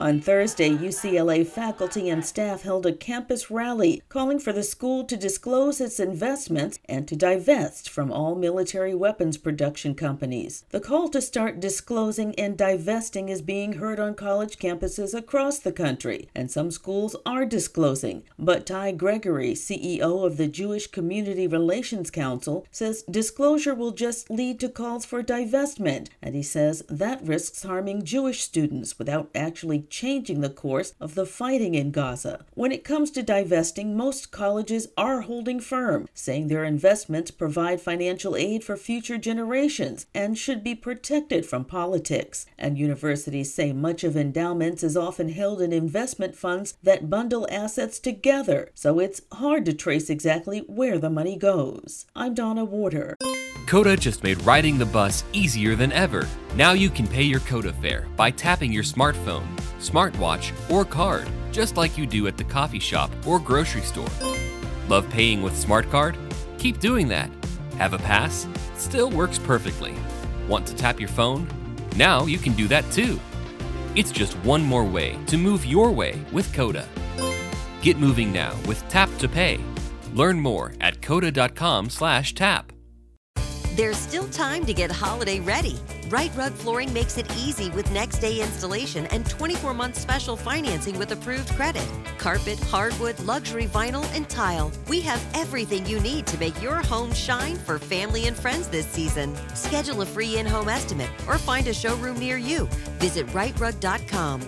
On Thursday, UCLA faculty and staff held a campus rally calling for the school to disclose its investments and to divest from all military weapons production companies. The call to start disclosing and divesting is being heard on college campuses across the country, and some schools are disclosing. But Ty Gregory, CEO of the Jewish Community Relations Council, says disclosure will just lead to calls for divestment, and he says that risks harming Jewish students without actually changing the course of the fighting in Gaza. When it comes to divesting, most colleges are holding firm, saying their investments provide financial aid for future generations and should be protected from politics. And universities say much of endowments is often held in investment funds that bundle assets together, so it's hard to trace exactly where the money goes. I'm Donna Warder. Coda just made riding the bus easier than ever. Now you can pay your Coda fare by tapping your smartphone, smartwatch, or card, just like you do at the coffee shop or grocery store. Love paying with SmartCard? Keep doing that. Have a pass? Still works perfectly. Want to tap your phone? Now you can do that too. It's just one more way to move your way with Coda. Get moving now with Tap to Pay. Learn more at coda.com/tap. There's still time to get holiday ready. Right Rug Flooring makes it easy with next day installation and 24-month special financing with approved credit. Carpet, hardwood, luxury vinyl, and tile. We have everything you need to make your home shine for family and friends this season. Schedule a free in-home estimate or find a showroom near you. Visit rightrug.com,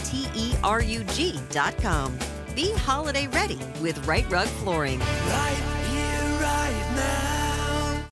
RITERUG.com. Be holiday ready with Right Rug Flooring. Right